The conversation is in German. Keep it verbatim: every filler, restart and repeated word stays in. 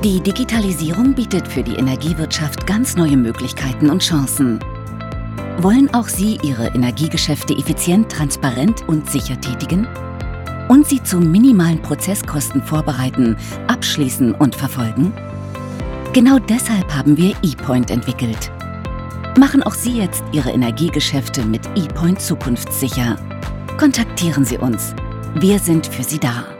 Die Digitalisierung bietet für die Energiewirtschaft ganz neue Möglichkeiten und Chancen. Wollen auch Sie Ihre Energiegeschäfte effizient, transparent und sicher tätigen? Und sie zu minimalen Prozesskosten vorbereiten, abschließen und verfolgen? Genau deshalb haben wir ePoint entwickelt. Machen auch Sie jetzt Ihre Energiegeschäfte mit ePoint zukunftssicher. Kontaktieren Sie uns. Wir sind für Sie da.